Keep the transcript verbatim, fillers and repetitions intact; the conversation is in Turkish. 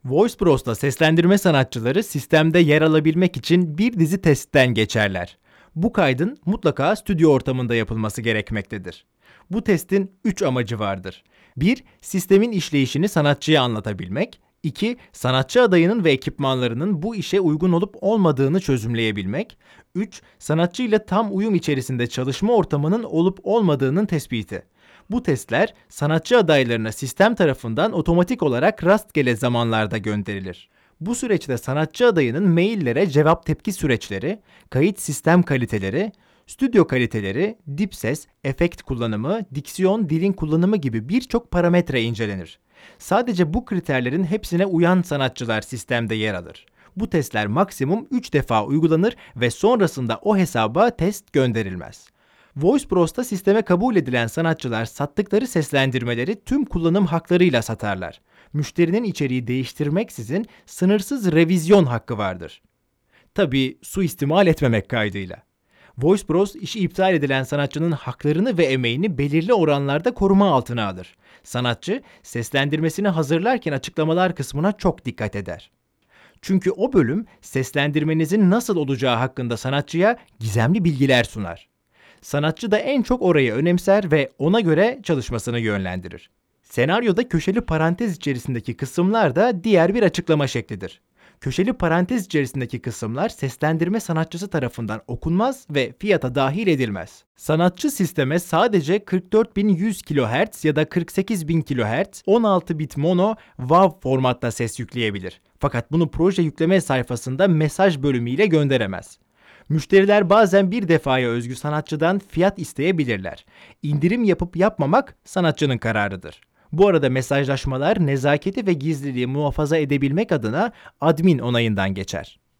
VoicePros'ta seslendirme sanatçıları sistemde yer alabilmek için bir dizi testten geçerler. Bu kaydın mutlaka stüdyo ortamında yapılması gerekmektedir. Bu testin üç amacı vardır. bir Sistemin işleyişini sanatçıya anlatabilmek. iki Sanatçı adayının ve ekipmanlarının bu işe uygun olup olmadığını çözümleyebilmek. üç Sanatçı ile tam uyum içerisinde çalışma ortamının olup olmadığının tespiti. Bu testler sanatçı adaylarına sistem tarafından otomatik olarak rastgele zamanlarda gönderilir. Bu süreçte sanatçı adayının maillere cevap tepki süreçleri, kayıt sistem kaliteleri, stüdyo kaliteleri, dip ses, efekt kullanımı, diksiyon, dilin kullanımı gibi birçok parametre incelenir. Sadece bu kriterlerin hepsine uyan sanatçılar sistemde yer alır. Bu testler maksimum üç defa uygulanır ve sonrasında o hesaba test gönderilmez. VoicePros'ta sisteme kabul edilen sanatçılar sattıkları seslendirmeleri tüm kullanım haklarıyla satarlar. Müşterinin içeriği değiştirmeksizin sınırsız revizyon hakkı vardır. Tabii suistimal etmemek kaydıyla. VoicePros işi iptal edilen sanatçının haklarını ve emeğini belirli oranlarda koruma altına alır. Sanatçı seslendirmesini hazırlarken açıklamalar kısmına çok dikkat eder. Çünkü o bölüm seslendirmenizin nasıl olacağı hakkında sanatçıya gizemli bilgiler sunar. Sanatçı da en çok orayı önemser ve ona göre çalışmasını yönlendirir. Senaryoda köşeli parantez içerisindeki kısımlar da diğer bir açıklama şeklidir. Köşeli parantez içerisindeki kısımlar seslendirme sanatçısı tarafından okunmaz ve fiyata dahil edilmez. Sanatçı sisteme sadece kırk dört bin yüz kilohertz ya da kırk sekiz bin kilohertz on altı bit mono WAV formatta ses yükleyebilir. Fakat bunu proje yükleme sayfasında mesaj bölümüyle gönderemez. Müşteriler bazen bir defaya özgü sanatçıdan fiyat isteyebilirler. İndirim yapıp yapmamak sanatçının kararıdır. Bu arada mesajlaşmalar nezaketi ve gizliliği muhafaza edebilmek adına admin onayından geçer.